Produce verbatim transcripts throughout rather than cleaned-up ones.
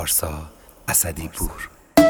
پارسا اسدی پور.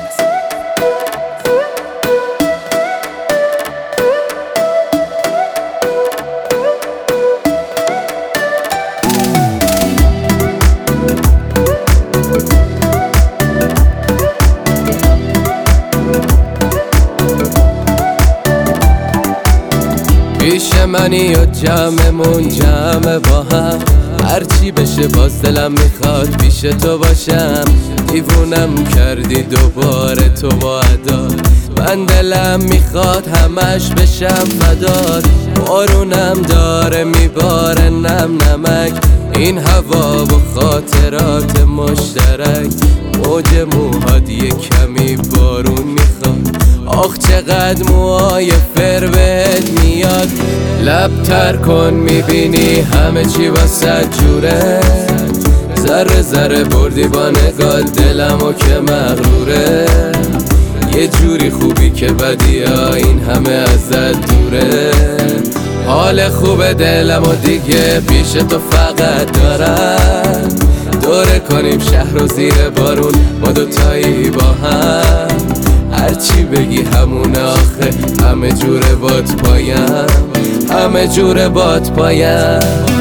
پیش منی و جمعمون جمع با هم، هرچی بشه باز دلم میخواد پیش تو باشم. دیوونم کردی دوباره تو با ادا، من دلم میخواد همش بشم فدات. بارونم داره میباره نم نمک، این هوا و خاطرات مشترک. موج موهات یه کمی بارون میخواد، آخ چقدر موهای فر بهت میاد. لب تر کن میبینی همه چی واسه جوره، ذره ذره بردی با نگاه دلمو که مغروره. یه جوری خوبی که بدی ها این همه ازت دوره. حال خوب دلمو دیگه پیش تو فقط دارم، دوره کنیم شهر و زیر بارون ما دوتایی با هم. هرچی بگی همونه آخه همه جوره بات پایم، همه جوره بات پایم.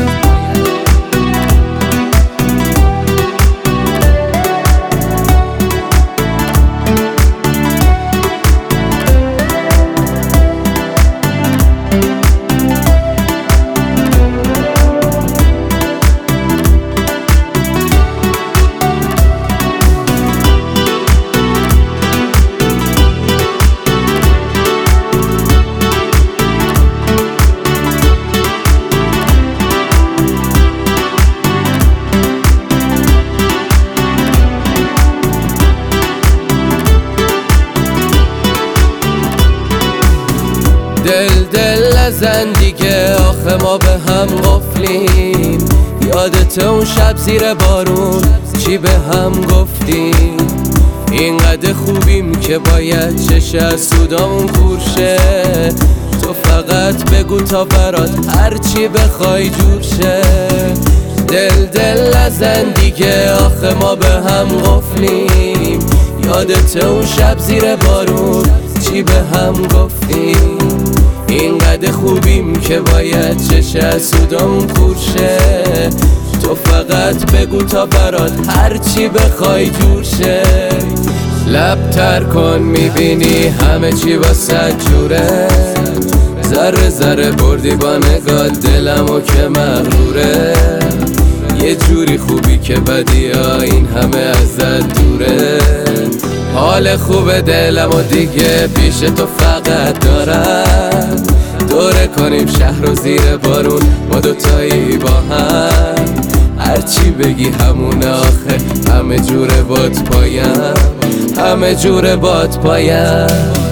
دل دل نزن دیگه آخه ما به هم قفلیم. یادت اون شب زیر بارون چی به هم گفتیم؟ اینقدر خوبیم که باید چش از سودامون کورشه. تو فقط بگو تا برات هرچی بخوای جور شه. دل دل نزن دیگه آخه ما به هم قفلیم. یادت اون شب زیر بارون چی به هم گفتیم؟ اینقدر خوبیم که باید چش از سودامون کورشه. تو فقط بگو تا برات هرچی بخوای جور شه. لب تر کن میبینی همه چی واسه جوره، ذره ذره بردی با نگاه دلمو که مغروره. یه جوری خوبی که بدی ها این همه ازت دوره. حال خوب دلمو دیگه پیش تو فقط دارم، دوره کنیم شهر و زیر بارون ما دوتایی با هم. هرچی بگی همونه آخه همه جوره بات پایم، همه جوره بات پایم.